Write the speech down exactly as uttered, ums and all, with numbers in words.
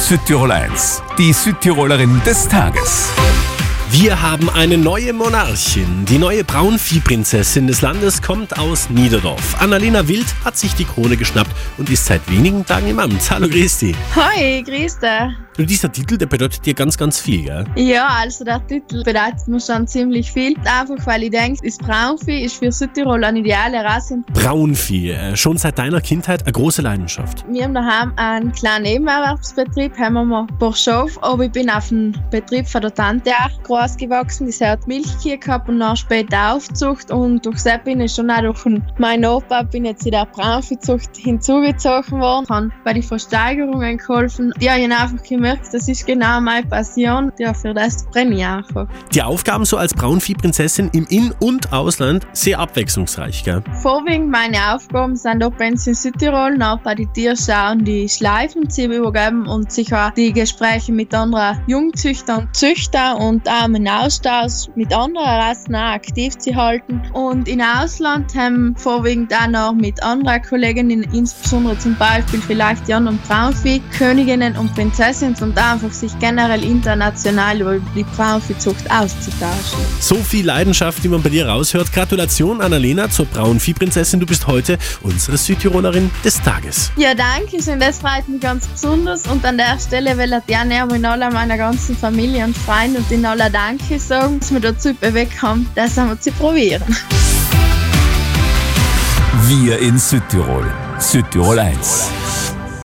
Südtirol eins, die Südtirolerin des Tages. Wir haben eine neue Monarchin. Die neue Braunviehprinzessin des Landes kommt aus Niederdorf. Annalena Wild hat sich die Krone geschnappt und ist seit wenigen Tagen im Amt. Hallo Christi. Hoi, grüß dich. Und dieser Titel, der bedeutet dir ganz, ganz viel, gell? Ja, also der Titel bedeutet mir schon ziemlich viel. Einfach weil ich denke, das Braunvieh ist für Südtirol eine ideale Rasse. Braunvieh, äh, schon seit deiner Kindheit eine große Leidenschaft. Wir haben daheim einen kleinen Nebenerwerbsbetrieb, haben wir mal ein paar Schafe, aber ich bin auf dem Betrieb von der Tante auch groß gewachsen. Die hat Milchkühe gehabt und dann später Aufzucht, und durch das bin ich schon auch durch meinen Opa bin jetzt in der Braunviehzucht hinzugezogen worden. Ich habe bei den Versteigerungen geholfen. Ja, ich habe einfach gemerkt, das ist genau meine Passion. Ja, für das brenne ich einfach. Die Aufgaben so als Braunviehprinzessin im In- und Ausland sehr abwechslungsreich, gell? Vorwiegend meine Aufgaben sind ob in Südtirol, noch bei den Tierschauen die Schleifenzieh übergeben und sicher die Gespräche mit anderen Jungzüchtern und Züchtern und auch im Austausch mit anderen Rassen auch aktiv zu halten. Und im Ausland haben wir vorwiegend auch noch mit anderen Kolleginnen, insbesondere zum Beispiel vielleicht die anderen Braunvieh, Königinnen und Prinzessinnen, und einfach sich generell international über die Braunviehzucht auszutauschen. So viel Leidenschaft, wie man bei dir raushört. Gratulation, Annalena, zur Braunviehprinzessin. Du bist heute unsere Südtirolerin des Tages. Ja, danke schön, das freut mich ganz besonders. Und an der Stelle will ich gerne in aller meiner ganzen Familie und Freunde und in aller Danke sagen, dass wir dazu bewegt haben, das einmal zu probieren. Wir in Südtirol. Südtirol eins.